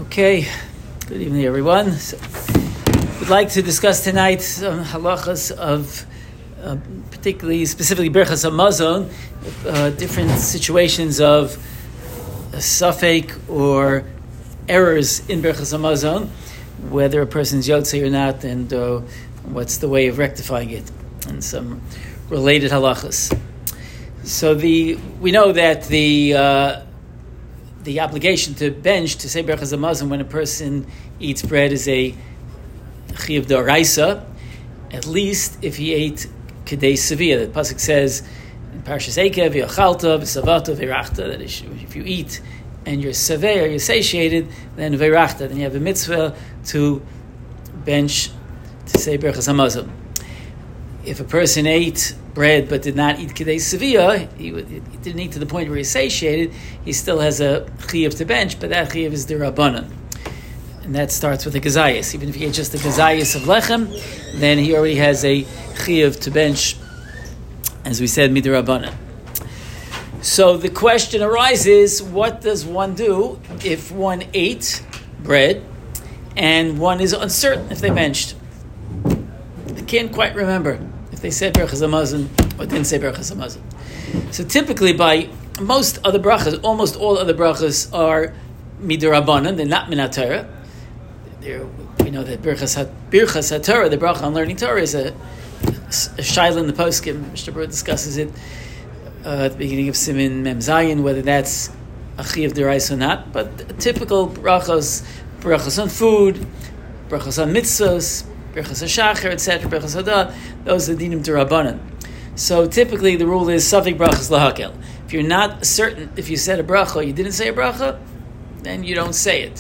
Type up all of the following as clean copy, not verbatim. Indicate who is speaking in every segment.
Speaker 1: Okay, good evening, everyone. We'd like to discuss tonight some halachas of, specifically Birchas Hamazon, different situations of suffix or errors in Birchas Hamazon, whether a person's Yotzei or not, and what's the way of rectifying it, and some related halachas. So we know that the obligation to bench, to say Birchas Hamazon when a person eats bread is a chiyuv d'oraisa, at least if he ate kedei sevia. The pasuk says in Parshas Eikev, v'yachalta, v'savata, v'irachta, that if you eat and you're seveh, or you're satiated, then v'irachta, then you have a mitzvah to bench, to say Birchas Hamazon. If a person ate bread but did not eat kedei sevia, he didn't eat to the point where he's satiated, he still has a chiyuv to bench, but that chiyuv is d'Rabbanan. And that starts with a gazayas. Even if he ate just a gazayas of lechem, then he already has a chiyuv to bench, as we said, midrabanan. So the question arises, what does one do if one ate bread and one is uncertain if they benched? They can't quite remember if they said Birchas Hamazon or didn't say Birchas Hamazon. So typically by most other brachas, almost all other brachas are midrabanan, they're not min haTorah. We know that Birchas HaTorah, the bracha on learning Torah, is a shaila in the poskim. Mr. Brewer discusses it at the beginning of Siman Mem Zayin, whether that's a chiyuv d'oraisa or not. But typical brachas on food, brachas on mitzvos, Birchas HaShachar, etc., Birchas Hadah, those are dinim d'Rabbanan. So typically the rule is suffix brachas lahakel. If you're not certain if you said a bracha or you didn't say a bracha, then you don't say it.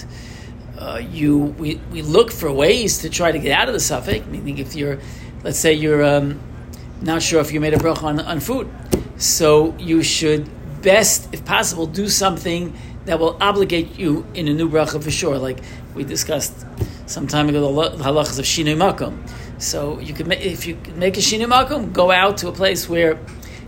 Speaker 1: We look for ways to try to get out of the suffix, meaning if let's say you're not sure if you made a bracha on food, so you should best, if possible, do something that will obligate you in a new bracha for sure, like we discussed some time ago, the halachas of shinui makom. So you could if you could make a shinui makom, go out to a place where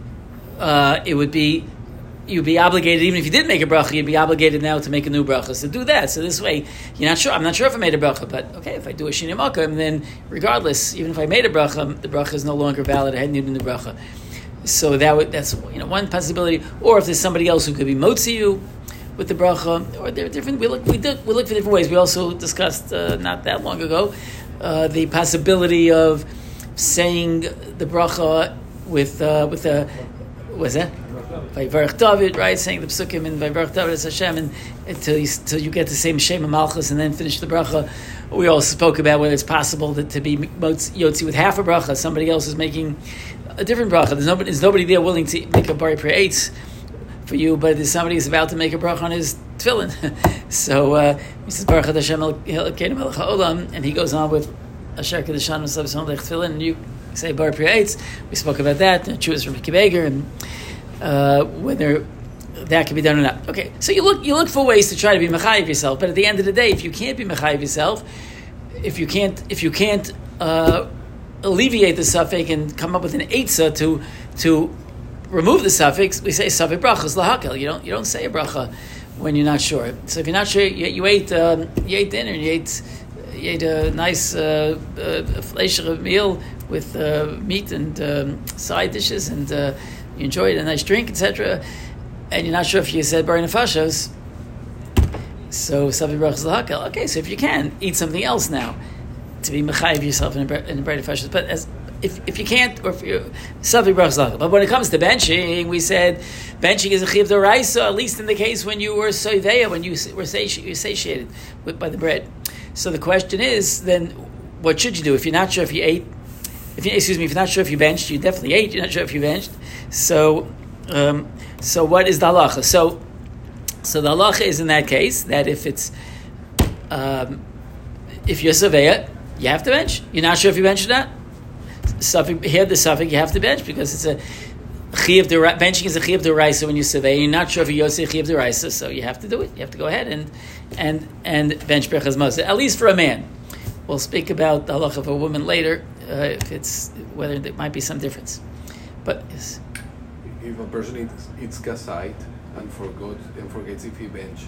Speaker 1: you'd be obligated, even if you did make a bracha, you'd be obligated now to make a new bracha. So do that. So this way, you're not sure. I'm not sure if I made a bracha, but okay, if I do a shinui makom, then regardless, even if I made a bracha, the bracha is no longer valid. I hadn't even the bracha. So that's one possibility. Or if there's somebody else who could be motzi you with the bracha, or there are different. We look for different ways. We also discussed not that long ago the possibility of saying the bracha with what's that? Vayvarech David, right? Saying the psukim in Vayvarech David as Hashem, and until you get the same Shem and Malchus, and then finish the bracha. We also spoke about whether it's possible to be yotzi with half a bracha. Somebody else is making a different bracha. There's nobody there willing to make a bari pre-eitz for you, but there's somebody who's about to make a bracha on his tefillin. So he says Baruch Hashem Elokeinu Melech HaOlam, and he goes on with Asher Kedushan V'Sav Lech Tefillin, and you say bari pre-eitz. We spoke about that. Chuvas from Ricky Bager, and whether that can be done or not. Okay, so you look for ways to try to be mechayiv yourself, but at the end of the day, if you can't be mechayiv yourself, if you can't alleviate the suffix and come up with an eitzah to remove the suffix, we say suffix brachas lahakel. You don't say a bracha when you're not sure. So if you're not sure, you ate dinner, you ate a nice fleischer meal with meat and side dishes, and you enjoyed a nice drink, etc., and you're not sure if you said bari nefashos, so savi brachas lahakel. Okay, so if you can, eat something else now to be mechayiv yourself in a bari nefashos. But if you can't, or if you're savi brachas lahakel. But when it comes to benching, we said benching is a chiyuv d'oraisa, at least in the case when you were soiveya, when you were satiated by the bread. So the question is, then, what should you do if you're not sure if you ate? If you're not sure if you benched, you definitely ate. You're not sure if you benched. So what is the halacha? So the halacha is in that case that if you're saveya, you have to bench. You're not sure if you benched or not. Here the suffix you have to bench because it's a chiyuv d'oraisa. Benching is a chiyuv d'oraisa when you're saveya. You're not sure if you're yosei chiyuv d'oraisa, so you have to do it. You have to go ahead and bench Birchas Hamazon, at least for a man. We'll speak about the halacha of a woman later, whether there might be some difference. But yes.
Speaker 2: If a person eats kasait and forgets if he bench,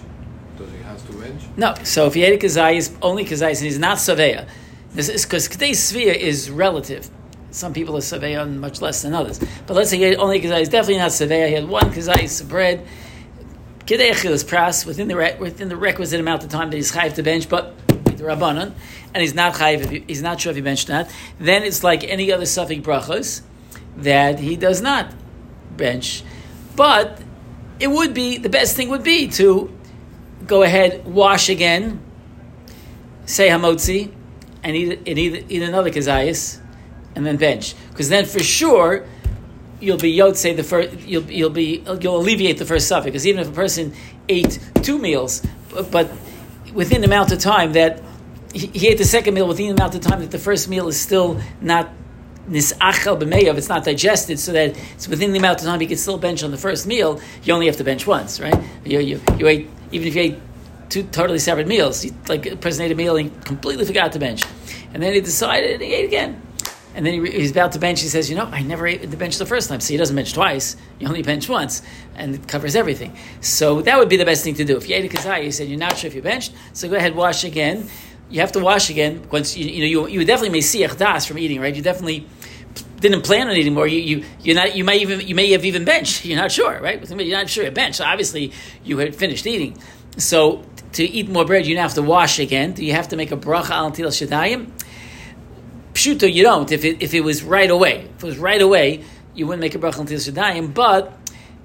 Speaker 2: Does he has to bench?
Speaker 1: No. So if he ate a kazayis, only kazayis, and he's not saveya, this is because today's svia is relative. Some people are saveya on much less than others. But let's say he ate only kazayis, definitely not saveya. He had one kazayis bread. Kidei achilas pras within the requisite amount of time that he's chayiv to bench, but the rabbanon, and he's not chayiv. He's not sure if he benched or not. Then it's like any other suffix brachos that he does not bench. But it would be the best thing would be to go ahead, wash again, say hamotzi, and eat another kazayis, and then bench. Because then for sure you'll be yotzei the first. You'll alleviate the first suffix. Because even if a person ate 2 meals, but within the amount of time that he ate the second meal, within the amount of time that the first meal is still not nisachal b'meyav, it's not digested, so that it's within the amount of time he can still bench on the first meal. You only have to bench once, right? You ate, even if you ate 2 totally separate meals, like a person ate a meal and he completely forgot to bench, and then he decided and he ate again. And then he's about to bench. He says, I never ate the bench the first time. So he doesn't bench twice. You only bench once. And it covers everything. So that would be the best thing to do. If you ate a kazai, you said you're not sure if you benched, so go ahead, wash again. You have to wash again. Once you definitely may see das from eating, right? You definitely didn't plan on eating more. You may have even benched. You're not sure, right? You're not sure you benched. So obviously you had finished eating. So to eat more bread, you have to wash again. Do you have to make a bracha al netilas shadayim? Pshuto, you don't. If it was right away, you wouldn't make a bracha until shadayim. But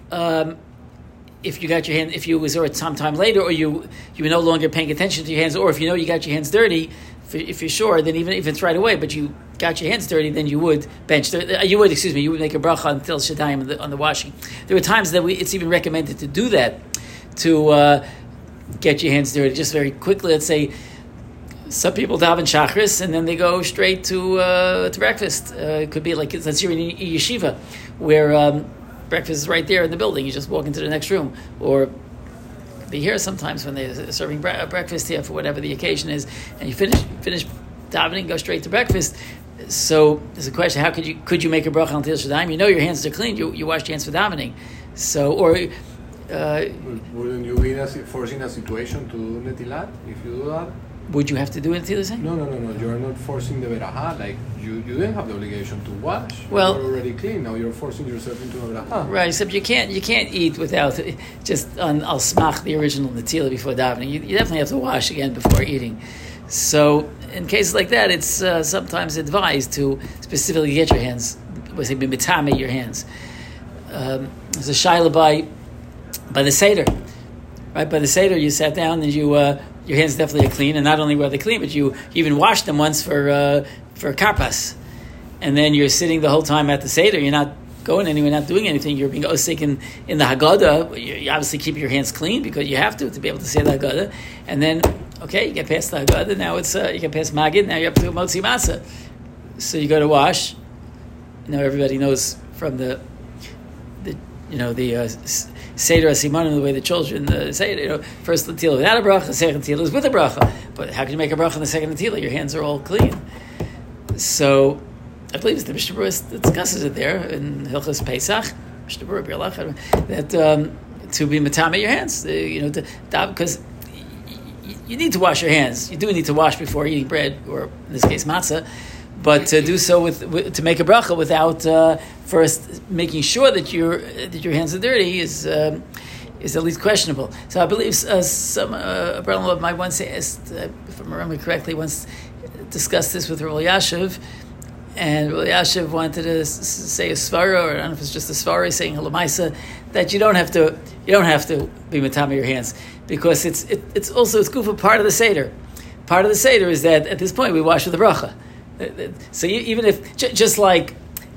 Speaker 1: if you got your hand, if you was or sometime later, or you were no longer paying attention to your hands, or if you got your hands dirty, if you're sure, then even if it's right away, but you got your hands dirty, then you would bench. You would make a bracha until shadayim on the washing. There were times that it's even recommended to do that, to get your hands dirty, just very quickly. Let's say some people daven shachris and then they go straight to breakfast. It could be like let's say in yeshiva, where breakfast is right there in the building. You just walk into the next room, or be here sometimes when they're serving breakfast here for whatever the occasion is, and you finish davening, go straight to breakfast. So there's a question: how could you make a bracha on Netilas Yadayim? Your hands are clean. You wash your hands for davening. So
Speaker 2: wouldn't you be forcing a situation to do netilat if you do that?
Speaker 1: Would you have to do it Netilas Yadayim?
Speaker 2: No. You are not forcing the beraha. Like you didn't have the obligation to wash.
Speaker 1: Well,
Speaker 2: you're already clean. Now you're forcing yourself into a beraha.
Speaker 1: Right. Except you can't eat without just on al smach the original netila before davening. You definitely have to wash again before eating. So in cases like that, it's sometimes advised to specifically get your hands. Was it mitame your hands? There's a shaila by the seder, right? By the seder, you sat down and your hands definitely are clean, and not only were they clean, but you even washed them once for karpas, and then you're sitting the whole time at the seder. You're not going anywhere, not doing anything. You're being osik in the Haggadah. You obviously keep your hands clean because you have to be able to say the Haggadah, and then you get past the Haggadah. Now it's you get past Magid. Now you're up to Motzi Masa. So you go to wash. Everybody knows from the Seder Asimanim, the way the children say it, first Netilah without a bracha, second Netilah is with a bracha. But how can you make a bracha in the second Netilah? Your hands are all clean. So I believe the Mishnah Berurah discusses it there in Hilchos Pesach, Mishnah Berurah, that to be matame your hands, because you need to wash your hands. You do need to wash before eating bread, or in this case matzah. But to do so to make a bracha without first making sure that your hands are dirty is at least questionable. So I believe a brother of mine once asked, if I remember correctly, once discussed this with Rabbi Yashiv, and Rabbi Yashiv wanted to say a svara, or I don't know if it's just a svara saying halamaisa, that you don't have to be matame your hands, because it's also gufa part of the seder. Part of the seder is that at this point we wash with the bracha. So even if just like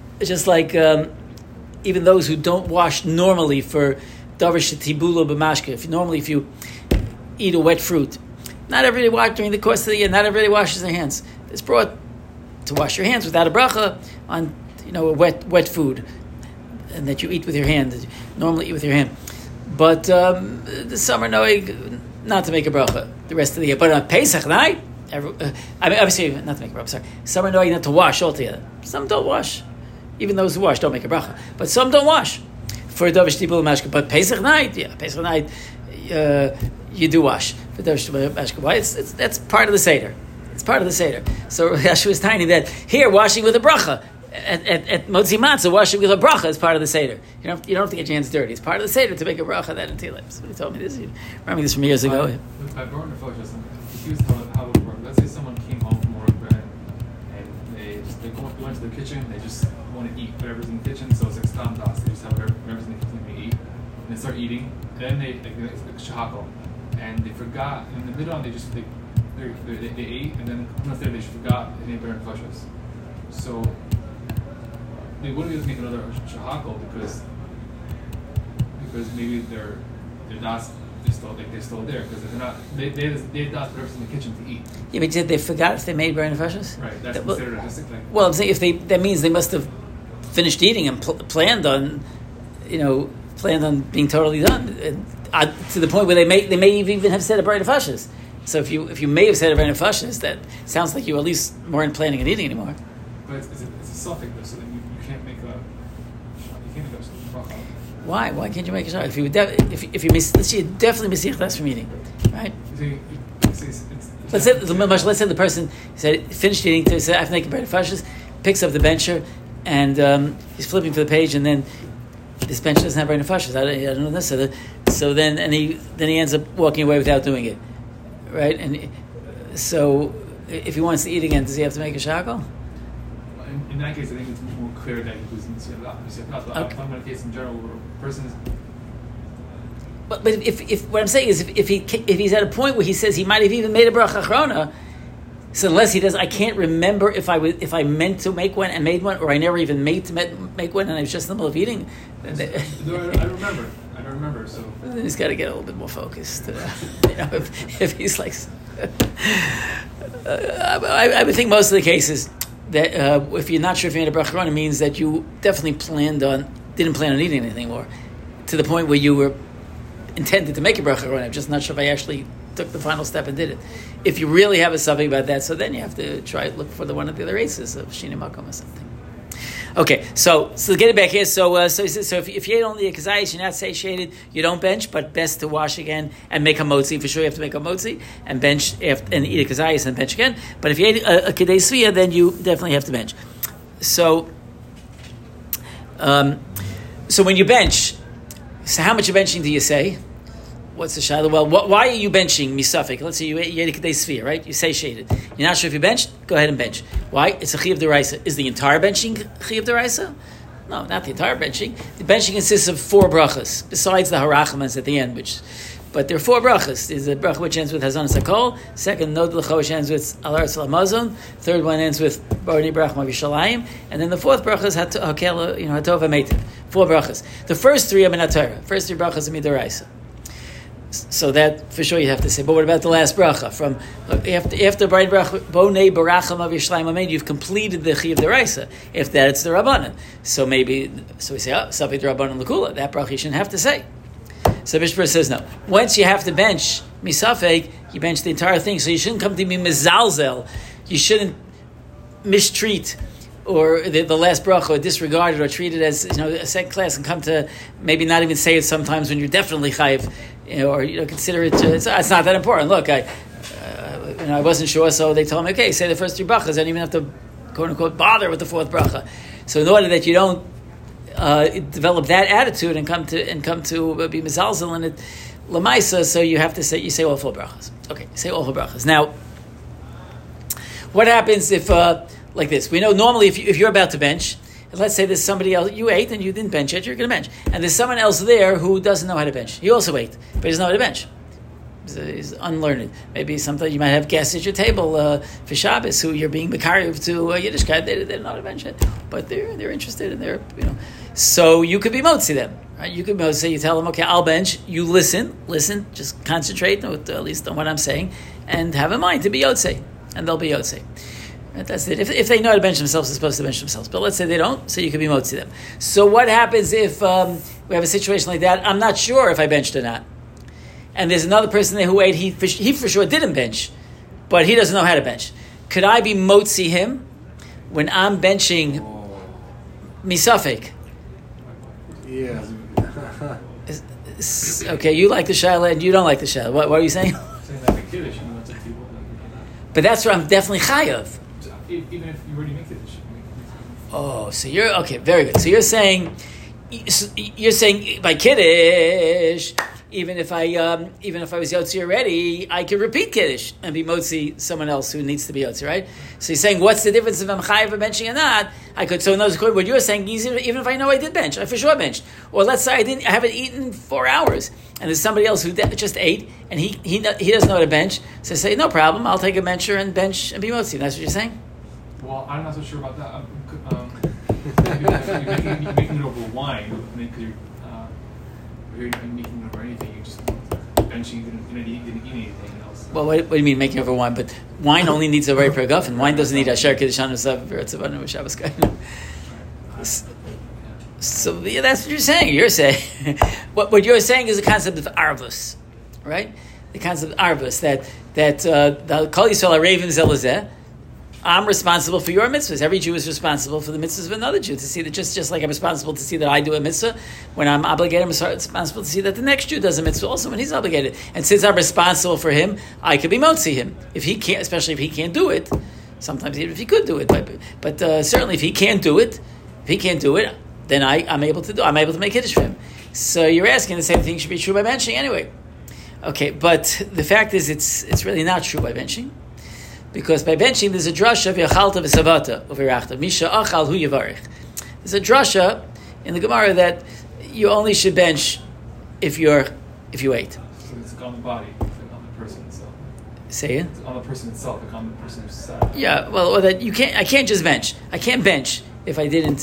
Speaker 1: even those who don't wash normally for davar shetibulo b'mashke, if you eat a wet fruit, not everybody wash during the course of the year. Not everybody washes their hands. It's brought to wash your hands without a bracha on a wet food, and that you eat with your hand. Normally eat with your hand, but the summer noig not to make a bracha the rest of the year. But on Pesach night. Obviously, not to make a bracha. Sorry, some are knowing not to wash altogether. Some don't wash. Even those who wash don't make a bracha. But some don't wash for davar shtibul mashka. But Pesach night, you do wash. Why? That's part of the Seder. It's part of the Seder. So Rashi was telling that here, washing with a bracha. At Motzi Matzah, washing with a bracha is part of the Seder. You don't have to get your hands dirty. It's part of the Seder to make a bracha that in Tehillim. So he told me this. He remember me this from years ago.
Speaker 3: By Baron Nefesh, he was telling how it would work. Let's say someone came home from work and they go into the kitchen. They just want to eat whatever's in the kitchen. So it's like stam das. They just have whatever's in the kitchen they eat, and they start eating. And then they shahakal, and they forgot in the middle. And they just they ate, and then once they forgot they didn't Baron Nefesh. So they wouldn't be able to make another shahakal because maybe their das they're still there because they're not they das purpose in the kitchen to eat.
Speaker 1: Yeah, but did they forgot if they made Baron Nefesh?
Speaker 3: Right, that's considered a hasic thing.
Speaker 1: Well, I'm saying that means they must have finished eating and planned on being totally done to the point where they may even have said a Baron Nefesh. So if you may have said a Baron Nefesh, that sounds like you at least weren't planning on eating anymore.
Speaker 3: But it's a suffix though, so then you can't make a bracha.
Speaker 1: Why? Why can't you make a shahakal? If you miss, let's say you definitely misiach less from eating, right? Let's say the person said finished eating. They said after making bread fashes, picks up the bencher, and he's flipping for the page, and then this bencher doesn't have bread fashes. I don't know this. So then he ends up walking away without doing it, right? And so if he wants to eat again, does he have to make a shahakal?
Speaker 3: In that case, I think it's more clear that he was in Siyat. But I'm talking about a case in general where a person is.
Speaker 1: But if what I'm saying is if he's at a point where he says he might have even made a bracha achrona, so unless he does, I can't remember if I meant to make one and made one, or I never even made to make one and I was just in the middle of eating.
Speaker 3: I don't remember. So
Speaker 1: then he's got to get a little bit more focused. If he's like, I would think most of the cases that if you're not sure if you made a bracha achrona, means that you definitely didn't plan on eating anything more, to the point where you were intended to make a bracha achrona. I'm just not sure if I actually took the final step and did it. If you really have something about that, so then you have to look for one of the other races of Shini Makom or something. Okay, so getting back here, so if you ate only a kazayis, you're not satiated, you don't bench, but best to wash again and make a motzi. For sure, you have to make a motzi and bench and eat a kazayis and bench again. But if you ate a kedei svia, then you definitely have to bench. So when you bench, so how much of benching do you say? What's the shayla? Well, why are you benching misafik? Let's say you ate a kedei svia, right? You satiated. You're not sure if you benched? Go ahead and bench. Why? It's a chiyuv deraisa. Is the entire benching chiyuv deraisa? No, not the entire benching. The benching consists of 4 brachas, besides the harachmas at the end, but there are 4 brachas. There's a bracha which ends with hazon sakol. Second, nod l'cho, which ends with alar tzlamazon. Third one ends with barni brach mavishalayim. And then the 4th bracha is hakel, hatov hametiv. 4 brachas. The first 3 are min haTorah. First 3 brachas are midaraisa. So that for sure you have to say. But what about the last bracha? From after B'nei Baracham of Yishlayim Amen, you've completed the chiyuv deraisa. If that, it's the Rabbanan. So we say, Safek Rabbanan L'Kula. That bracha you shouldn't have to say. So Bishpur says no. Once you have to bench misafek, you bench the entire thing. So you shouldn't come to me mizalzel. You shouldn't mistreat or the last bracha, or disregard it, or treat it as a second class, and come to maybe not even say it sometimes when you're definitely chayiv, or consider it. It's not that important. Look, I wasn't sure, so they told me, okay, say the first 3 brachas, I don't even have to quote unquote bother with the 4th bracha. So in order that you don't develop that attitude and come to be mizalzel in it lamaisa, so you have to say all 4 brachas. Okay, say all 4 brachas. Now, what happens if like this? We know normally if you're about to bench, and let's say there's somebody else, you ate and you didn't bench it, you're going to bench. And there's someone else there who doesn't know how to bench. He also ate, but he doesn't know how to bench. He's unlearned. Maybe sometimes you might have guests at your table for Shabbos who you're being mekariv to Yiddishkeit. They don't know how to bench it, but they're interested and they're. So you could be motzi them. Right? You could say, you tell them, okay, I'll bench. You listen, just concentrate at least on what I'm saying, and have in mind to be yotzei, and they'll be yotzei. Right, that's it. If they know how to bench themselves, they're supposed to bench themselves. But let's say they don't, so you could be motzi them. So what happens if we have a situation like that? I'm not sure if I benched or not. And there's another person there who ate, he for sure didn't bench, but he doesn't know how to bench. Could I be motzi him when I'm benching misafek?
Speaker 2: Yeah.
Speaker 1: Okay, you like the shaila and you don't like the shaila. What are you saying?
Speaker 3: Saying that the kiddush, that's what people
Speaker 1: But that's where I'm definitely chayav.
Speaker 3: even if you already make kiddush.
Speaker 1: Oh, so you're okay. Very good. So you're saying by kiddush, even if I was yotzi already, I could repeat kiddush and be motzi someone else who needs to be yotzi, right? So you're saying, what's the difference if I'm chayav or benching or not? I could. So in other words, what you're saying, even if I know I did bench, I for sure benched. Or let's say I haven't eaten 4 hours, and there's somebody else who just ate, and he doesn't know how to bench. So I say, no problem, I'll take a bencher and bench and be motzi. That's what you're saying?
Speaker 3: Well, I'm not so sure about that. You're making it over wine, because you're making it over anything. You're just benching, you didn't eat anything else.
Speaker 1: Well, what do you mean making over wine? But wine only needs a very perguffin. Wine doesn't need a asher kedushan v'eretzavanu v'shabbos kainu. So yeah, that's what you're saying. You're saying what you're saying is the concept of arvus, right? The concept of arvus that the Kol Yisrael Aravim Zelazeh. I'm responsible for your mitzvahs. Every Jew is responsible for the mitzvahs of another Jew. To see that just like I'm responsible to see that I do a mitzvah, when I'm obligated, I'm responsible to see that the next Jew does a mitzvah also when he's obligated. And since I'm responsible for him, I could be motzi him. If he can't, especially if he can't do it, sometimes even if he could do it, but certainly if he can't do it, then I'm able to make kiddush for him. So you're asking the same thing should be true by benching anyway. Okay, but the fact is it's really not true by benching. Because by benching, there's a drasha of Yachalta v'Savata of Irachta. Misha achal hu yavarich. There's a drasha in the Gemara that you only should bench if you ate.
Speaker 3: So it's on the body, on the person itself.
Speaker 1: Say it.
Speaker 3: It's on the person itself, on the person who's sad.
Speaker 1: Yeah, well, or that you can't. I can't just bench. I can't bench if I didn't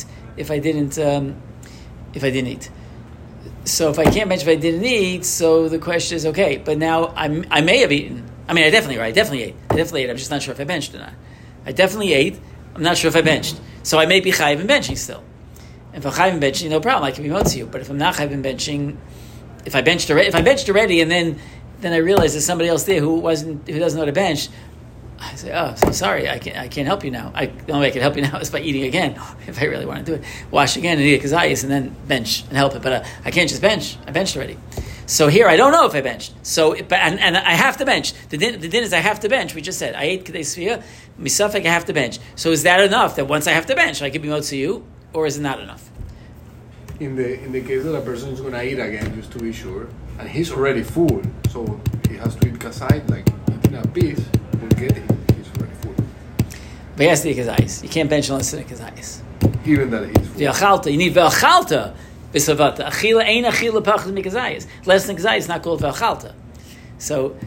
Speaker 1: eat. So if I can't bench if I didn't eat, so the question is okay. But now I may have eaten. I mean, I definitely ate. I'm just not sure if I benched or not. I definitely ate. I'm not sure if I benched. So I may be chayiv in benching still. If I'm chayiv in benching, no problem. I can be motzi you. But if I'm not chayiv in benching, if I benched already, and then I realize there's somebody else there who doesn't know how to bench, I say, oh, so sorry, I can't help you now. The only way I can help you now is by eating again. If I really want to do it, wash again and eat a kazayis and then bench and help it. But I can't just bench. I benched already. So here, I don't know if I benched. So, and I have to bench. The din is I have to bench. We just said, I ate Kedei Sfiyah, misafek, I have to bench. So is that enough that once I have to bench, I can be motzi you, or is it not enough?
Speaker 2: In the case that a person is going to eat again, just to be sure, and he's already full, so he has to eat kasai, like eating a piece, will get it. He's already full.
Speaker 1: But he has to eat kazayis. You can't bench unless it's kazayis.
Speaker 2: Even that he's full.
Speaker 1: V'achalta, you need v'achalta. B'savata. Achila ain't achila pachas mikazayis. Less than kazayis is not called v'achalta. So,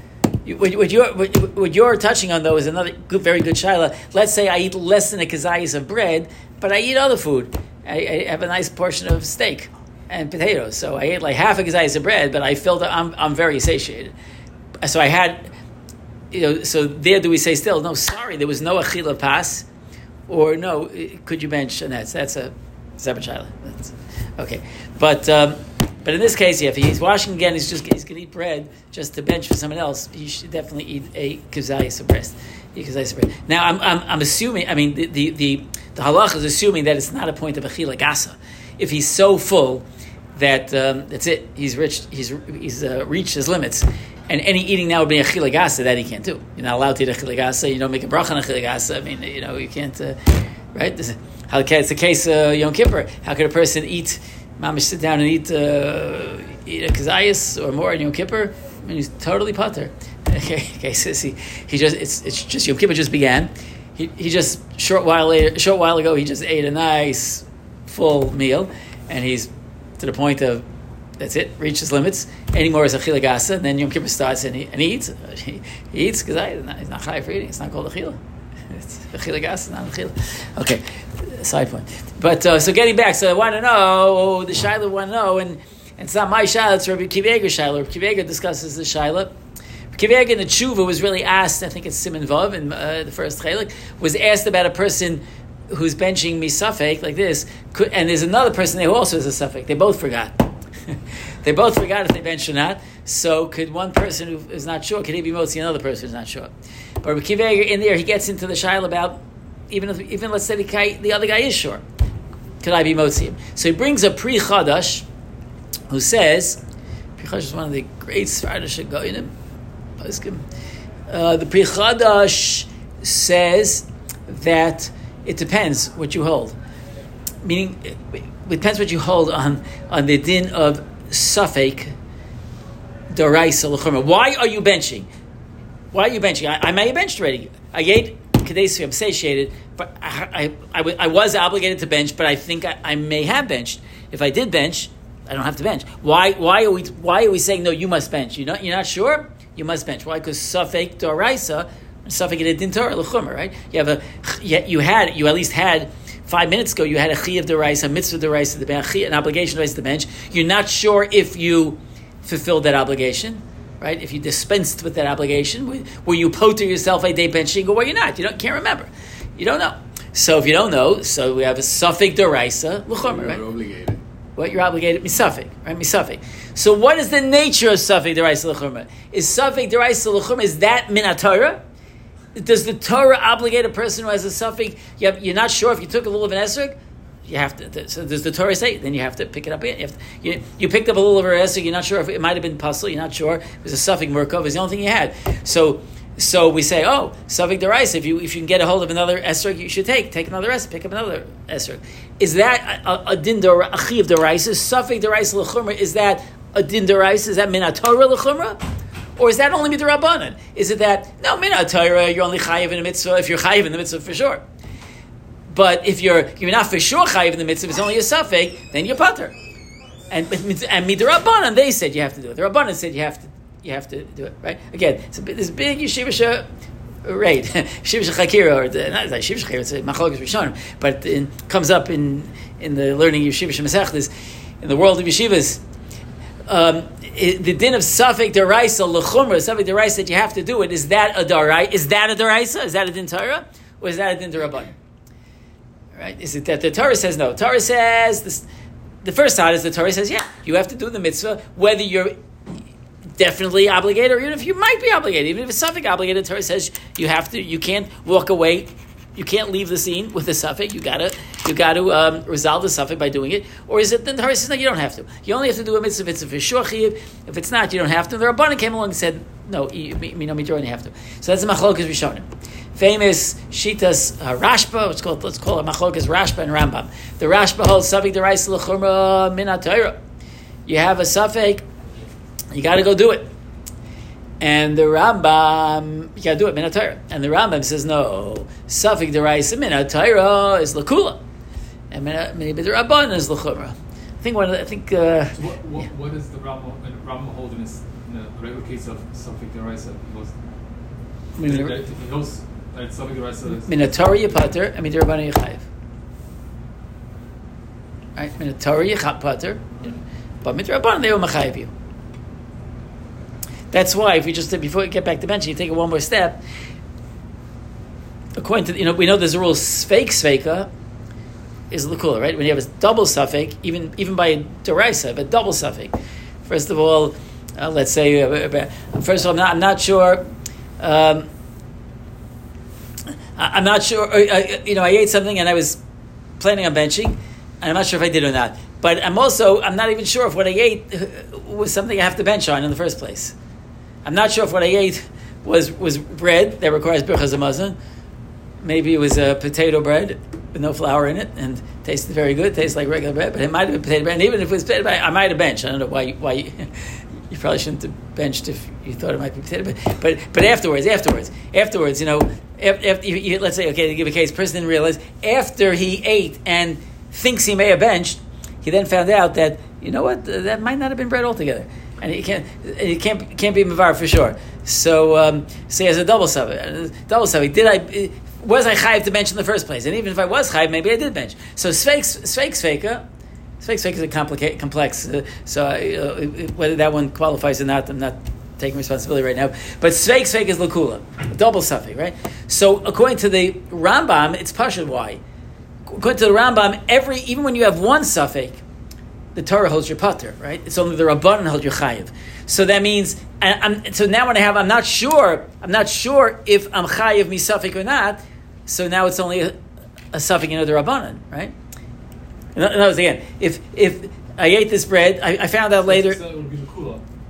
Speaker 1: what you're touching on though is another very good shaila. Let's say I eat less than a kazayis of bread, but I eat other food. I have a nice portion of steak and potatoes. So I ate like half a kazayis of bread, but I felt that I'm very satiated. So I had, so there do we say still, no, sorry, there was no achila pas, or no, could you bench? And that's a separate shaila. Okay, but in this case, yeah, if he's washing again, he's going to eat bread just to bench for someone else. He should definitely eat a kazayis of bread. Now, I'm assuming. I mean, the halach is assuming that it's not a point of achila gasa. If he's so full that that's it, he's reached his limits, and any eating now would be achila gasa that he can't do. You're not allowed to eat achila gasa. You don't make a bracha on achila gasa. I mean, you can't. Right? It's the case Yom Kippur. How could a person eat? Mamish sit down and eat a kazayis or more in Yom Kippur? I mean, he's totally pater. Okay. So it's just Yom Kippur just began. He just short while ago he just ate a nice full meal, and he's to the point of that's it, reached his limits. Any more is achila gasa, and then Yom Kippur starts and he eats. He eats kazayis. He's not chayav for eating. It's not called achila. It's achila gasa, not achila. Okay. Side point. But so getting back, so I want to know, the Shaila want to know, and it's not my Shaila, it's Rabbi Akiva Eiger Shaila. Rabbi Akiva Eiger discusses the Shaila. Rabbi Akiva Eiger in the Tshuva was really asked, I think it's Siman Vav in the first Chelik, was asked about a person who's benching misafek like this, and there's another person there who also is a suffix. They both forgot. They both forgot if they benched or not. So could one person who is not sure, could he be motzi another person who's not sure? But Rabbi Akiva Eiger in there, he gets into the Shaila about even let's say the other guy is sure. Could I be motzi him? So he brings a Pri Chadash who says Pri Chadash is one of the great Sfardish Goyinim. The Pri Chadash says that it depends what you hold. Meaning, it depends what you hold on the din of Safek Doraisa L'chumra. Why are you benching? Why are you benching? I may have benched already. I ate Kadesi, I'm satiated, but I was obligated to bench, but I think I may have benched. If I did bench, I don't have to bench. Why are we saying no? You must bench. You're not sure. You must bench. Why? Because Safek Doraisa, Safek Din Torah L'chumra, right? You at least had 5 minutes ago. You had a Chiyav Doraisa, a Mitzvah Doraisa to bench, an obligation Doraisa to bench. You're not sure if you fulfilled that obligation, right? If you dispensed with that obligation, were you poter yourself a day benching, or were you not? Can't remember. You don't know. So if you don't know, so we have a Safek Doraisa L'chumra, right?
Speaker 2: You're obligated.
Speaker 1: What you're obligated, misafek, right? Misafek. So what is the nature of Safek Deraisa L'chumra? Is Safek Deraisa L'chumra, is that min Torah? Does the Torah obligate a person who has a Safek? You're not sure if you took a little of an esrog? You have to. So does the Torah say? Then you have to pick it up again. You picked up a little of an esrog. You're not sure if it might have been puzzle. You're not sure. It was a Safek Murkov. It's the only thing you had. So we say, Safek Deraisa. If you can get a hold of another esrog, you should take another esrog. Pick up another esrog. Is that a din a chiv deraisa? Safek deraisa l'chumra. Is that a din deraisa? Is that min Torah l'chumra, or is that only midrabanan? Is it that no min Torah? You're only chayiv in the mitzvah if you're chayiv in the mitzvah for sure. But if you're not for sure chayiv in the mitzvah, if it's only a safek, then you're pater. And midrabanan, they said you have to do it. The rabbanan said you have to do it. Right? Again, this big yeshiva. Right, Shivish Chakira, or not like Shivish Chakira, it's Machlokes Rishonim, but it comes up in the learning of Yeshivish Masechtas, in the world of yeshivas. The din of Safek Deraisa L'chumra, Safek Deraisa that you have to do it, is that a Deraisa? Is that a Deraisa? Is that a din Torah? Or is that a din D'Rabbanan? Right? Is it that the Torah says no? Torah says this, the first side is the Torah says you have to do the mitzvah whether you're definitely obligated, or even if you might be obligated, even if it's Safek obligated, the Torah says you can't walk away, you can't leave the scene with the Safek. You gotta resolve the Safek by doing it. Or is it the Torah says no, you don't have to. You only have to do a mitzvah if it's a Vishuachiv. If it's not, you don't have to. The Rabbanan came along and said no, you don't have to. So that's the Machlokes Rishonim. Famous Shitas Rashba, let's call it Machlokes Rashba and Rambam. The Rashba holds Safek Deraisa L'chumra min Torah. You have a Safek, you got to go do it. And the Rambam, you got to do it, min Torah. And the Rambam says, no, Safek Deraisa min Torah is L'kula. And min Rabbanan is L'chumra. I think
Speaker 3: what is the Rambam hold in the regular case of Safek Deraisa? He goes that Safek Deraisa is
Speaker 1: min Torah Yipater, and min Rabbanan Yichayev. Right? Min Torah Yipater, but min Rabbanan they will Machayev you. That's why if before we get back to benching, you take it one more step. According to we know there's a rule Sveka is L'kula, right? When you have a double Safek, even by a Deraisa, but double Safek. First of all, let's say first of all, I'm not sure. I'm not sure. I ate something and I was planning on benching, and I'm not sure if I did or not. But I'm not even sure if what I ate was something I have to bench on in the first place. I'm not sure if what I ate was bread that requires birchas hamazon. Maybe it was a potato bread with no flour in it and tasted very good. Tastes like regular bread, but it might have been potato bread. And even if it was potato bread, I might have benched. I don't know why you probably shouldn't have benched if you thought it might be potato bread. But afterwards, let's say, okay, to give a case, person didn't realize after he ate and thinks he may have benched, he then found out that that might not have been bread altogether, and it can't be mavar for sure. So say as a double savik, was I chayiv to bench in the first place? And even if I was chayiv, maybe I did bench. So sveka is a complex. Whether that one qualifies or not, I'm not taking responsibility right now. But sveka is lakula, double savik, right? So according to the Rambam, it's pashut. Why? According to the Rambam, even when you have one safek, the Torah holds your pater, right? It's only the Rabbanan holds your chayiv. So that means, so now when I'm not sure if I'm chayiv misafek or not. So now it's only a safek in the Rabbanan, right? In other words, again, if I ate this bread, I found out later.
Speaker 3: So it would be l'kula.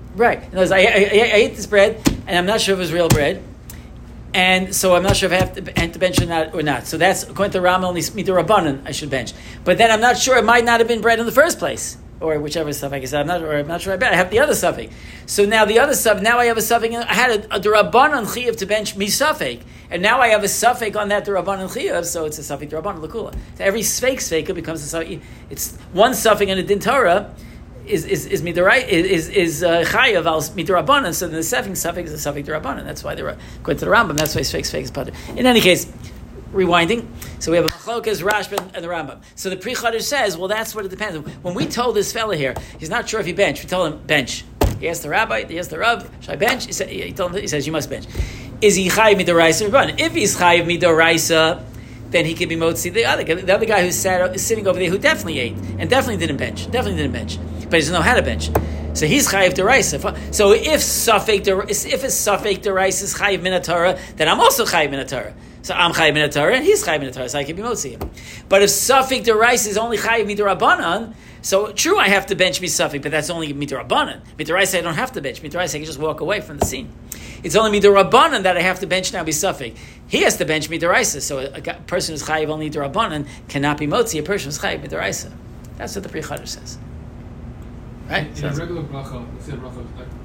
Speaker 1: Right. In other words, I ate this bread, and I'm not sure if it was real bread, and so I'm not sure if I have to bench or not. So that's, according to Rama, only midirabanan I should bench. But then I'm not sure, it might not have been bread in the first place, or whichever stuff I said. I'm not sure I bet. I have the other suffix. So now the other stuff, now I have a suffix. I had a derabanan chiyuv to bench mi suffix, and now I have a suffix on that derabanan chiyuv, so it's a suffix derabanan lakula. So every sveika becomes a suffix. It's one suffix in a din Torah is midarai is chayav al midirabanan. So then the second suffix is a suffix derabanan. That's why they're according to the Rambam. That's why sveik is part. In any case, rewinding. So we have a machlokas, Rashba, and the Rambam. So the Pri Chadash says, well, that's what it depends. When we told this fella here, he's not sure if he bench. We told him bench. He asked the rabbi. He asked the Rav, should I bench? He says you must bench. Is he chayiv midoraisa or rabbanan? If he's chayiv midoraisa, then he can be motzi the other guy who's sitting over there who definitely ate and definitely didn't bench, but he doesn't know how to bench. So he's chayiv deraisa. So if a suffix deraisa is chayiv minatora, then I'm also chayiv minatora. So I'm chayiv minatora and he's chayiv minatora, so I can be motzi him. But if suffix deraisa is only chayiv midorabanan, so true I have to bench suffix, but that's only midorabanan. Midoraisa I don't have to bench. Midoraisa I can just walk away from the scene. It's only midorabanan that I have to bench now suffix. He has to bench midoraisa. So a person who's chayiv only midorabanan cannot be motzi. A person who's chayiv midoraisa. That's what the Pri Chadash says. Right?
Speaker 3: In a regular bracha, let's say bracha,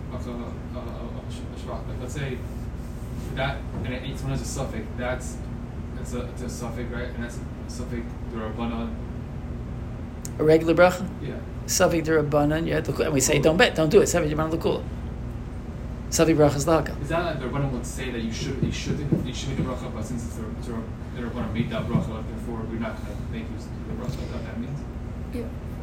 Speaker 3: like let's say that, and each one has a suffix. It's a suffix, right? And that's a suffix d'Rabbanan.
Speaker 1: A regular bracha?
Speaker 3: Yeah.
Speaker 1: Suffix d'Rabbanan, yeah. And we say don't do it. Suffix d'Rabbanan l'kula. Suffix bracha is l'haka.
Speaker 3: Is that like the Rabbanan would say that you should make the bracha, but since it's the Rabbanan made that bracha, therefore we're not going to make use of the bracha? Is that what that means?
Speaker 1: Yeah.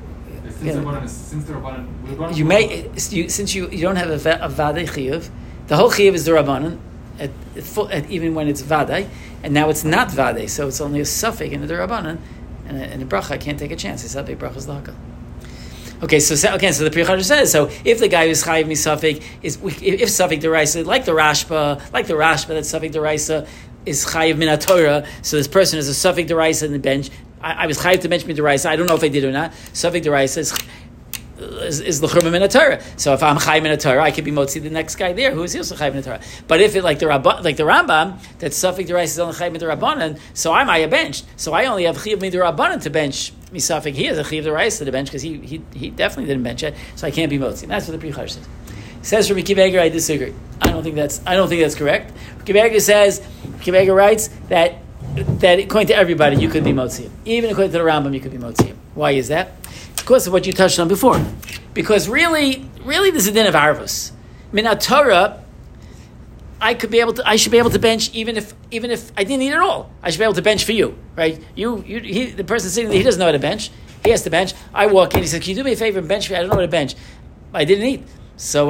Speaker 3: Since the Rabbanan,
Speaker 1: you may since you don't have a vadei chiyuv, the whole chiyuv is the Rabbanan, at even when it's vadei, and now it's not vadei, so it's only a suffix in the Rabbanan, and a bracha I can't take a chance. It's a big bracha l'haka. Okay, so the Pri Chadash says, so if the guy who's chayiv misafik if suffix deraisa, like the Rashba, that suffix deraisa is chayiv min Torah, so this person is a suffix deraisa in the bench. I was chayiv to bench min deraisa. I don't know if I did or not. Suffix deraisa is l'churba min Torah. So if I'm chayiv min Torah, I could be motzi the next guy there who is also chayiv min Torah. But if it like the Rambam, that suffix deraisa is only chayiv min Rabbanan, so I'm a bench. So I only have chayiv min Rabbanan to bench misafik. He has a chayiv deraisa to bench because he definitely didn't bench it, so I can't be motzi. That's what the Pri Chadash says. Says from Akiva Eiger, I disagree. I don't think that's correct. Akiva Eiger writes that according to everybody you could be motzi. Even according to the Rambam you could be motzi. Why is that? It's because of what you touched on before. Because really there's a din of arvus. Min Torah, I should be able to bench even if I didn't eat at all. I should be able to bench for you, right? The person sitting there, he doesn't know how to bench. He has to bench. I walk in. He says, "Can you do me a favor and bench for me? I don't know how to bench. I didn't eat." So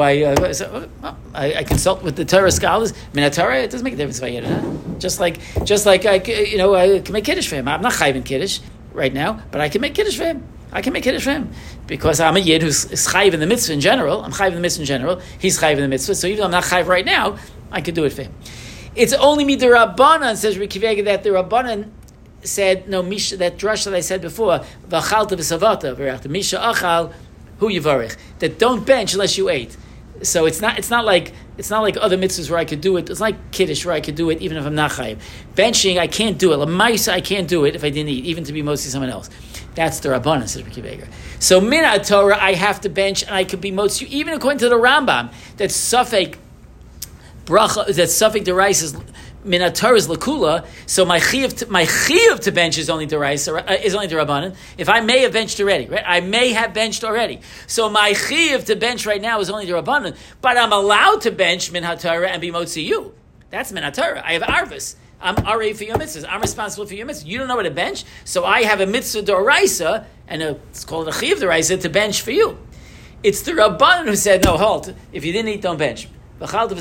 Speaker 1: I consult with the Torah scholars. Min Torah, it doesn't make a difference if I eat it. Just like I can make kiddush for him. I'm not chayv in kiddush right now, but I can make kiddush for him. Because I'm a yid who's chayv in the mitzvah in general. I'm chayv in the mitzvah in general. He's chayv in the mitzvah. So even though I'm not chayv right now, I could do it for him. It's only me the Rabbanan, says Akiva Eiger, that the Rabbanan said no misha, that drush that I said before, v'achalta v'savata v'rachta misha achal hu yivarich, that don't bench unless you ate. So it's not like other mitzvahs where I could do it. It's like kiddush where I could do it even if I'm not chayiv. Benching I can't do it. L'maisa I can't do it if I didn't eat, even to be motzi someone else. That's the Rabbanan, says Akiva Eiger. So min Torah I have to bench and I could be motzi even according to the Rambam that suffix bracha, that suffix deraisa is min Torah is lakula. So my chiyuv to bench is only deraisa, is only Rabbanan. If I may have benched already, right? I may have benched already. So my chiyuv to bench right now is only Rabbanan, but I'm allowed to bench min Torah and be motzi you. That's min Torah. I have arvus. I'm arei for your mitzvahs. I'm responsible for your mitzvahs. You don't know how to bench, so I have a mitzvah d'oraisa, and it's called a chiyuv d'oraisa to bench for you. It's the Rabbanan who said, no, halt. If you didn't eat, don't bench. Only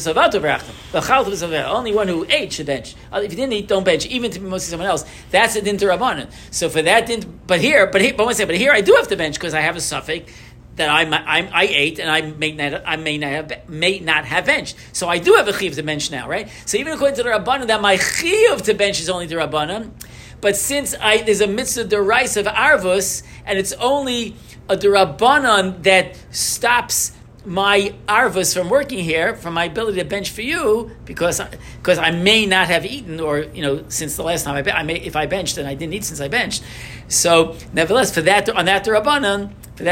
Speaker 1: one who ate should bench. If you didn't eat, don't bench, even to be mostly someone else. That's a din to Rabbanan. So for that din, but here I do have to bench because I have a suffix that I ate and I may not have benched. So I do have a chiyuv to bench now, right? So even according to the Rabbanan, that my chiyuv to bench is only the Rabbanan, but since there's a mitzvah d'oraisa of arvus, and it's only a d'Rabbanan that stops my arvus from working here, from my ability to bench for you, because I may not have eaten, or since the last time I may, if I benched and I didn't eat since I benched. So nevertheless, on that derabanan,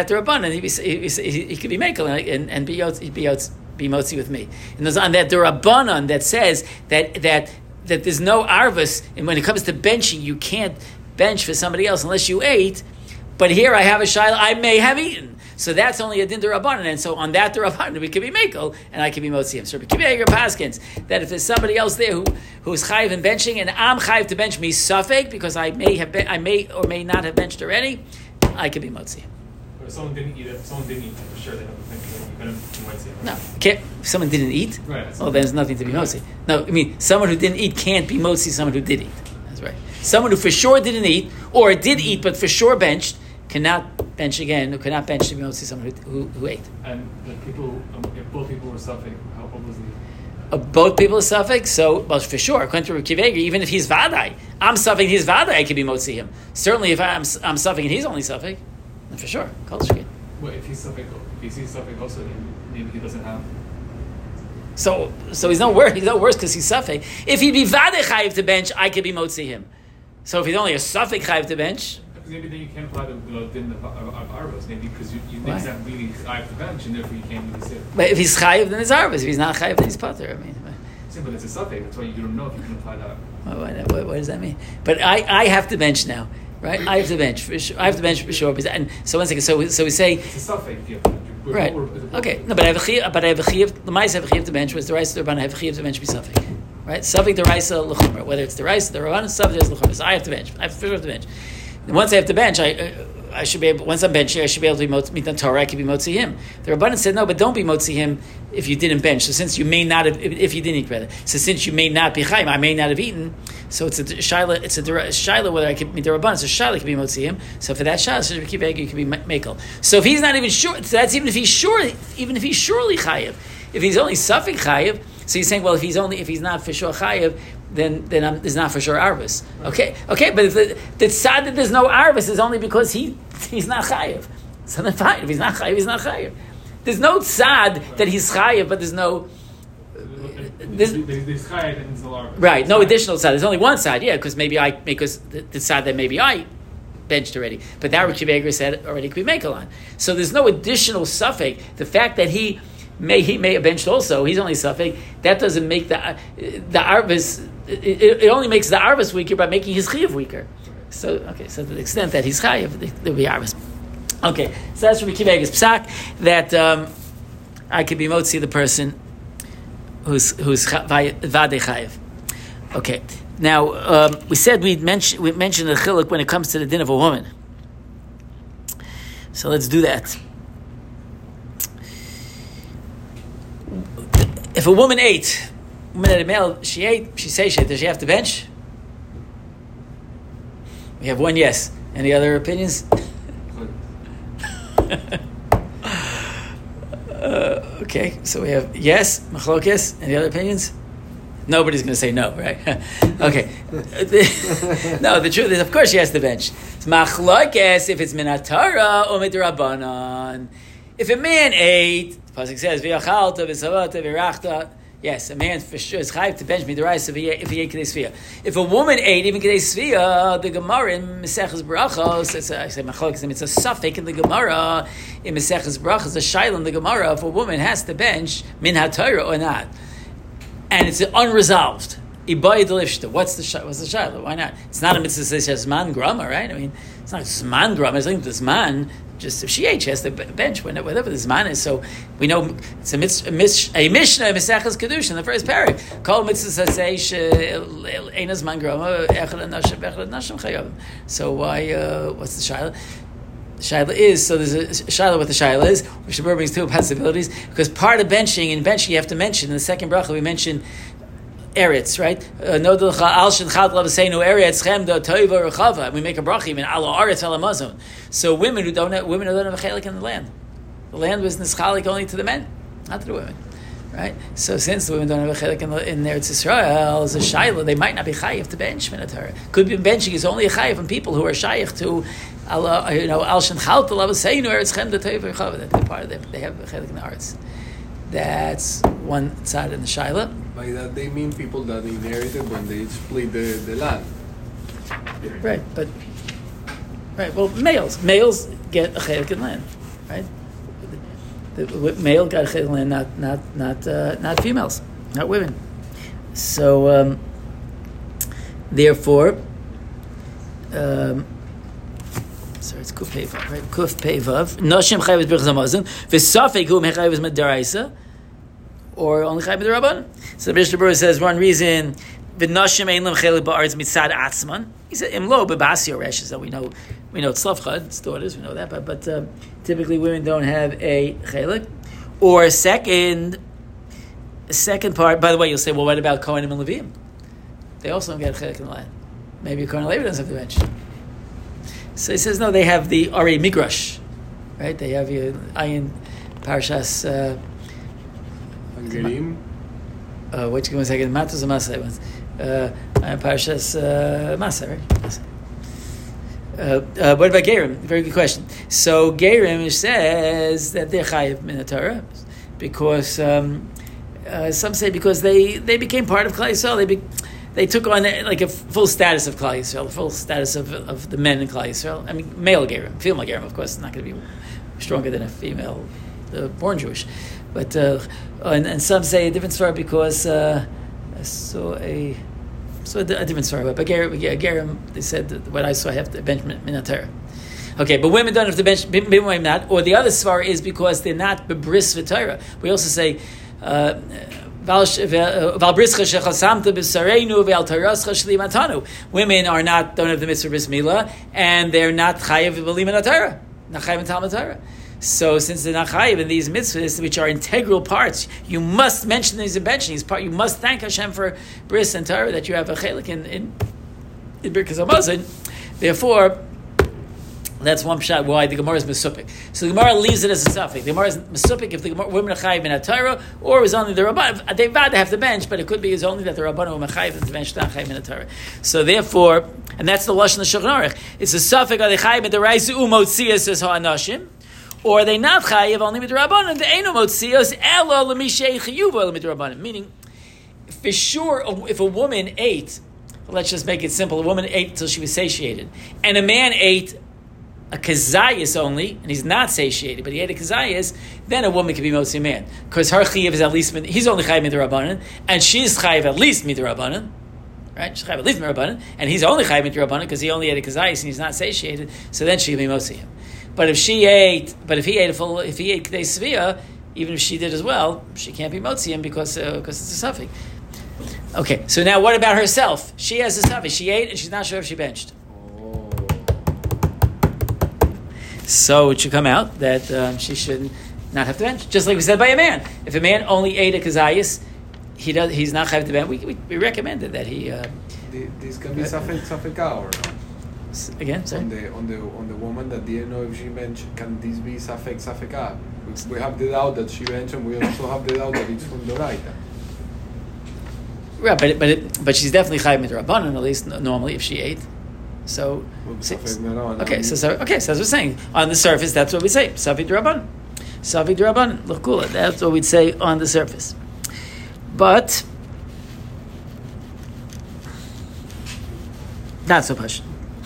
Speaker 1: he could be makel and be motzi with me. And there's on that derabanan that says that there's no arvus, and when it comes to benching, you can't bench for somebody else unless you ate. But here I have a shayla, I may have eaten. So that's only a din derabanan, and so on that derabanan we could be mekel, and I could be motzi him. So Rabbi Kiva Eiger paskins that if there's somebody else there who's chayiv in benching, and I'm chayiv to bench me safek because I may or may not have benched already, I could be motzi him.
Speaker 3: But if someone didn't eat for sure they have a thing. You couldn't be motzi him.
Speaker 1: No, can't. If someone didn't eat,
Speaker 3: right?
Speaker 1: Well, there's nothing to be motzi. No, I mean someone who didn't eat can't be motzi someone who did eat. That's right. Someone who for sure didn't eat or did eat but for sure benched cannot bench again, who cannot bench to be motzi someone who ate.
Speaker 3: And the people, if both people were suffering, how old was he?
Speaker 1: Both people are suffering, so well for sure. According to Rabbi Kiva Eiger, even if he's vadai, I'm suffering, he's vadai, I could be motzi him. Certainly, if I'm suffering and he's only suffering, then for sure, kol shkin.
Speaker 3: Well, if he's suffering also, then maybe he doesn't have.
Speaker 1: So he's no worse. He's no worse because he's suffering. If he'd be vadai chayiv to bench, I could be motzi him. So if he's only a suffering chayiv to bench.
Speaker 3: Maybe then you can't apply the din of arvos, maybe because you think he's not really chayiv to bench, and therefore you can't do the same.
Speaker 1: But if he's chayiv, then it's arvos. If he's not chayiv, then he's pater. I mean,
Speaker 3: but it's a suffix. That's why you don't know if you can apply that.
Speaker 1: What does that mean? But I have to bench now, right? I have to bench for sure. I have to bench for sure. And so one second. So we say
Speaker 3: it's a suffix.
Speaker 1: Right. Okay. No, but I have a chiyuv. The mice have a chiyuv to bench. Was the rice the rabbanan? I have a chiyuv to bench be suffix. Right. Suffix the rice l'chumra. Whether it's the rice the rabbanan, suffix the l'chumra. So I have to bench. I have for sure to bench. And once I have to bench, I should be able. Once I'm benching, I should be able to be meet the Torah. I can be motzi him. The rabbanan said no, but don't be motzi him if you didn't bench. So since you may not have, if you didn't eat rather. So since you may not be chayim, I may not have eaten. So it's a shaila. It's a shaila whether I can meet the rabbanan. So shaila can be motzi him. So for that shaila, so you can be mekel. So if he's not even sure, so that's even if he's sure, even if he's surely chayiv. If he's only suffik chayiv, so you're saying, well, if he's not for sure chayiv, then there's not for sure arvus. Okay, but if the tzad that there's no arvus is only because he's not chayiv. So then fine. If he's not chayiv, he's not chayiv. There's no tzad that he's chayiv, but there's no.
Speaker 3: There's chayiv and there's no arvus.
Speaker 1: Right, no additional tzad. There's only one tzad, yeah, because the tzad that maybe I benched already, but that Rabbi Kiva Eiger said already could be mekel on. So there's no additional suffix. The fact that he may have benched also, he's only suffix. That doesn't make the arvus. It only makes the arvus weaker by making his chiyuv weaker. So to the extent that he's chayiv, there'll be arvus. Okay, so that's Rabbi Kiva Eiger's psak that I could be motzi the person who's vadei chayiv. Okay, now we said we mentioned the chiluk when it comes to the din of a woman. So let's do that. If a woman ate, woman had a male, she ate, she says she ate, does she have to bench? We have one yes. Any other opinions? Okay, so we have yes, machlokes. Any other opinions? Nobody's going to say no, right? Okay. No, the truth is, of course, she has to bench. It's machlokes if it's minatara or midrabanan. If a man ate, the pasuk says, "V'yachalta v'savata v'rachta." Yes, a man for sure is chayiv to bench midaraisa if he ate kedei sfiyah. If a woman ate even kedei sfiyah, the Gemara in Maseches Brachos, I say machlokes, it's a suffix in the Gemara in Maseches Brachos, a shaila in the Gemara if a woman has to bench min haTorah or not, and it's unresolved. Ibay delifshta. What's the shaila? Why not? It's not a mitzvah that says zman grama, right? I mean, it's not zman grama. It's like this man. Just if she ate, she has to bench whatever the zman is. So we know it's a mishnah, Maseches Kedushin, the first parak. Kol mitzvah say she'ein zman grama echad nashim chayavim. So why? What's the shaila? The shaila is there's a shaila. What the shaila is, which brings two possibilities. Because part of benching, in benching you have to mention in the second bracha we mentioned eretz, right? No delcha al shechat lavasenu eretz chemda toiva rechava. We make a bracha even ala aretz ala mazon. So women who don't have a chelik in the land. The land was nischalik only to the men, not to the women, right? So since the women don't have a chelik in Eretz Yisrael, as a shayla, they might not be chayiv to bench minatara. Could be benching is only a chayiv from people who are shaykh to Allah, al shen chalta lavaseinu eretz chem detayv v'chava. That they're part of them. They have chelik in the arts. That's one side of the shaila.
Speaker 2: By that they mean people that inherited when they split the land.
Speaker 1: Right, but well, males get a chelik in land, right? The male got a chelik in land, not females, not women. So therefore, sorry, it's kuf pei vav, right? Kuf pei vav. Noshim chayv b'chaz hamazon v'safek hu mechayv is medaraisa, or only chayv b'derabban. So the Mishnah Berurah says one reason v'noshim ein lam chelik ba'aretz mitzad atzman. He said imlo b'basi oreshes, that we know it's tzlavcha, it's daughters, we know that, but typically women don't have a chelik. Or second part. By the way, you'll say, well, what about Kohanim and Levim? They also don't get a chelik in the land. Maybe a Kohen and Levi doesn't have the bench. So he says, no, they have the Ari Migrash, right? They have your Ayin Parashas.
Speaker 2: Gerim.
Speaker 1: What you going to say again? Matos or Masai ones. Ayin Parashas Masai, right? What about Gerim? Very good question. So Gerim says that they're Chayiv min Torah because some say because they became part of Klal Yisrael. They took on like a full status of Klal Yisrael, the full status of the men in Klal Yisrael. I mean, male Gerim, female Gerim, of course, is not going to be stronger than a female born Jewish. But and some say a different story because I saw a different story. But Gerim, they said what I saw, I have to bench min Torah. Okay, but women don't have to bench women not. Or the other svar is because they're not bebris v'Torah. We also say. Women are not don't have the mitzvah bris milah, and they're not chayiv b'liman Torah, not chayiv in Talmud Torah. So since they're not chayiv in these mitzvahs, which are integral parts, you must mention these and bench these parts. You must thank Hashem for bris and Torah that you have a chelik in Birkas Hamazon. Therefore, that's one shot why the Gemara is mesupik. So the Gemara leaves it as a suffix. The Gemara is mesupik if the women are chayiv in Torah, or is only the Rabban. They bad to have the bench, but it could be is only that the Rabban are chayiv the bench, not chayiv in Torah. So therefore, and that's the lashon of Shulchan Aruch. It's a suffix. Are they chayiv in the Raisa umotzias as ha'anashim, or are they not chayiv only with the Rabban and the eno motzias elo lemishay chiyuva with the Rabban? Meaning, for sure, if a woman ate, let's just make it simple. A woman ate until she was satiated, and a man ate a kazayas only, and he's not satiated, but he ate a kazayas, then a woman can be motzi man. Because her chayiv is at least, he's only chayiv midrabanan, and she's chayiv at least midrabanan, right? She's chayiv at least midrabanan, and he's only chayiv midrabanan because he only ate a kazayas and he's not satiated, so then she can be motzi him. But if he ate K'dei Svia, even if she did as well, she can't be motzi him because it's a suffix. Okay, so now what about herself? She has a suffix. She ate and she's not sure if she benched. So it should come out that she should not have to bench, just like we said by a man. If a man only ate a kazayas, he's not chayav to bench. We recommended that he.
Speaker 2: This can be safeka or no?
Speaker 1: Again, sorry.
Speaker 2: On the woman that didn't know if she benched, can this be safeka? We have the doubt that she benched, and we also have the doubt that it's from the right.
Speaker 1: Right, but she's definitely chayav midrabanan, at least normally if she ate. So, so as we're saying, on the surface, that's what we say. Safi D'Rabban. L'chula. That's what we'd say on the surface. But, not so much.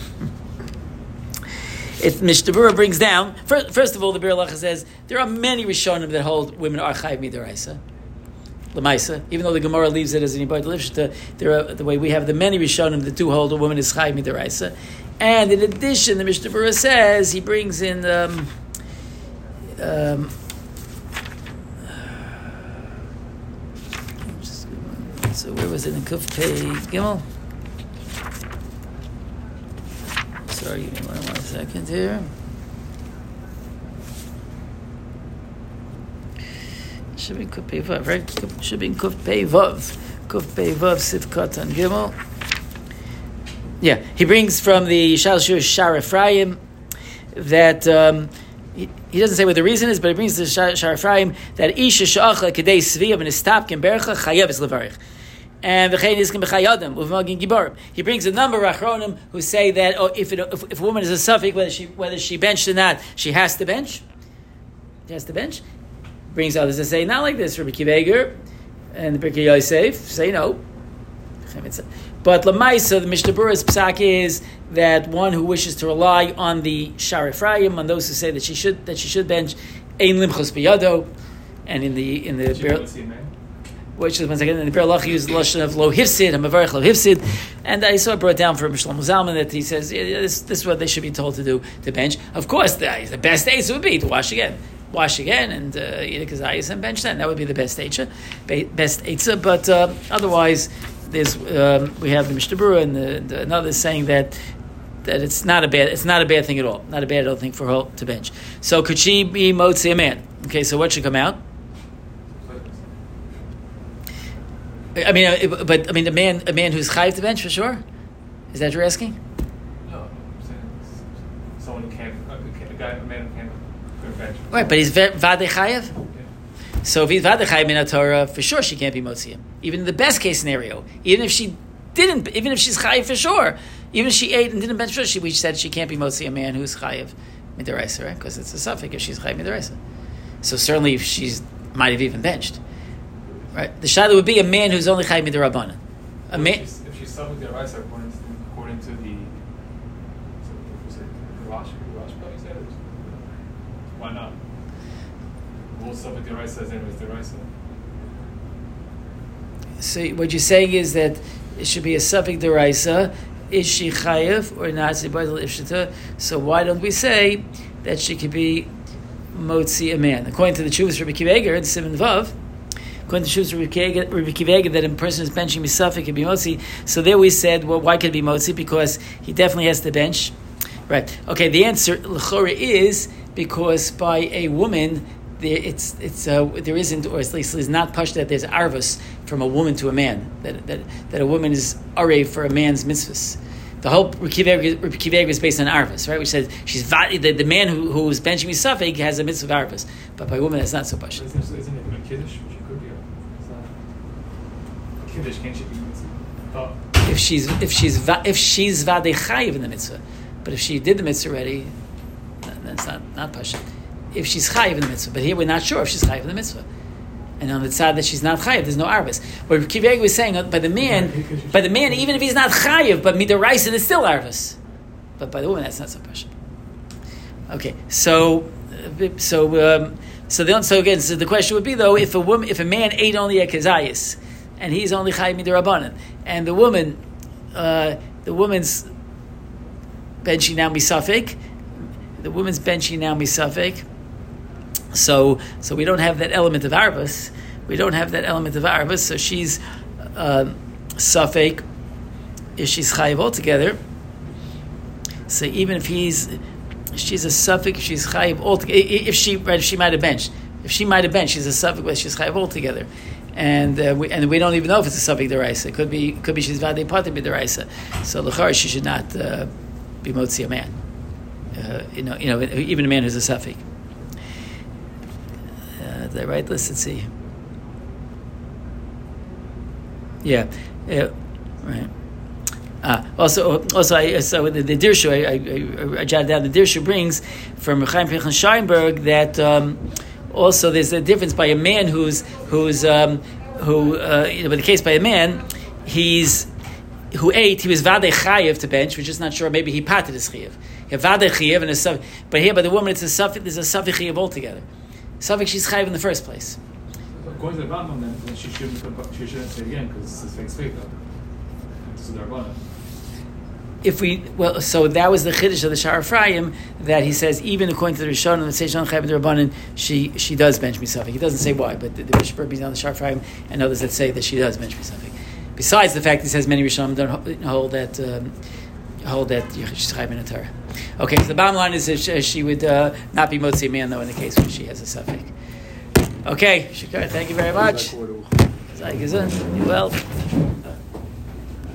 Speaker 1: Mishnah Berurah brings down, first of all, the Biur Halacha says, there are many Rishonim that hold women are chayiv midaraisa. L'maisa, even though the Gemara leaves it as an ibad lifshta, there are the way we have the many Rishonim that do hold a woman is chayiv midaraisa, and in addition, the Mishnah Berurah says he brings in so where was it in Kuf Pei Gimel? Sorry, give me one second here. Should be Kuf Pei Vav, right? Should be Kuf Pei Vav. Kuf Pei Vav Sivkat and Gimel. Yeah, he brings from the Shal Shar Ephraim that he doesn't say what the reason is, but he brings the Shar Ephraim that Isha Sha'achla Kedei Sviyah V'Nistapkin Bercha Chayev is Levarich. And v'chein iskin b'chayadam uv'magin gibarim. He brings a number of achronim who say that if a woman is a suffix, whether she benched or not, she has to bench. She has to bench. Brings others that say not like this. Rabbi Akiva Eiger and the Birkei Yosef say no. But Lamaisa, the Mishnah Berurah's psak is that one who wishes to rely on the Shar Ephraim, on those who say that she should bench, ein limchos biyado, and in the which is once again in the Biur Halacha uses the lashon of lo hifsid, hamavarich lo hifsid, and I saw it brought down from Shlomo Zalman that he says this is what they should be told to do, to bench. Of course, the best eitzah would be to wash again, and eat a kazayis and bench then. That would be the best eitzah. But otherwise, there's we have the Mishnah Berurah and another saying that it's not a bad thing at all, not a bad thing for her to bench. So could she be motzi a man? Okay, so what should come out? I mean, a man who's chayiv to bench for sure. Is that what you're asking?
Speaker 3: No, I'm saying someone who can't, a man who can't bench.
Speaker 1: Right, but he's vadei chayiv.
Speaker 3: Yeah.
Speaker 1: So if he's vadei chayiv min Torah, for sure she can't be motzi. Even in the best case scenario, even if she's chayiv for sure, even if she ate and didn't bench for sure, we said she can't be motzi a man who's chayiv midaraisa, right? Because it's a suffix if she's chayiv midaraisa. So certainly if she's might have even benched. Right, the shadow would be a man who's only chayiv midarabanan. A man.
Speaker 3: If she's suffering the Raisa according to the Rashi, why not? We'll suffering the Raisa as anyways the Raisa.
Speaker 1: So what you're saying is that it should be a suffix deraisa. Is she chayiv or not? So why don't we say that she could be motzi a man? According to the Chuvas Rabbi Akiva Eiger and Siman Vav. According to Rabbi Akiva Eiger, that a person is benching misafik can be motzi. So there we said, well, why could it be motzi? Because he definitely has to bench. Right. Okay. The answer l'chora is because by a woman there isn't, or at least is not pushed that there's arvus from a woman to a man. That a woman is arev for a man's mitzvahs. The whole Rabbi Akiva Eiger is based on arvus, right? Which says the man who is benching misafik has a mitzvah of arvus, but by a woman that's not so pushed.
Speaker 3: Isn't it even a kiddush? Kiddush, can't she be mitzvah?
Speaker 1: If she's vadei chayiv in the mitzvah, but if she did the mitzvah already, then it's not pasha. If she's chayiv in the mitzvah, but here we're not sure if she's chayiv in the mitzvah, and on the side that she's not chayiv, there's no arvus. But Akiva Eiger was saying by the man, even if he's not chayiv, but midaraisa is still arvus. But by the woman, that's not so pasha. Okay, so again, the question would be though, if a man ate only a kazayis, and he's only chayiv midarabanan, and the woman's benching now misafik. The woman's benching now misafik. So we don't have that element of arvus. So she's safek. If she's chayiv altogether. So even if she's a suffix, she's chayiv altogether. If she might have benched. If she might have benched, she's a suffix, but she's chayiv altogether. And we don't even know if it's a suffix deraisa. It could be she's vadei pater b'deraisa. So l'chara she should not be motzi a man. Even a man who's a suffix. Is that right? Let's see. Yeah, right. Also, I saw the Dirshu. I jotted down the Dirshu brings from Chaim Pinchas Scheinberg that. Also, there's a difference by a man in the case by a man, who ate, he was vadei chayiv to bench, we're just not sure, maybe he pated his chayiv. He had vadei chayiv and a suffix, but here by the woman, it's a suffix, there's a suffix chayiv altogether. Suffix, she's chayiv in the first place.
Speaker 3: According to the Rambam, then she shouldn't say it again, because it's fake though. It's the Rabbanan.
Speaker 1: So that was the chiddush of the Shar Ephraim, that he says even according to the Rishon and the Seishon Chayiv D'Rabbanan, she does bench misafik. He doesn't say why, but the Bishop brings down the Shar Ephraim and others that say that she does bench misafik. Besides the fact he says many Rishonim don't hold that she's chayiv in a Torah. Okay, so the bottom line is that she would not be motzi man though in the case where she has a suffix. Okay, Shikar, thank you very much. You're well.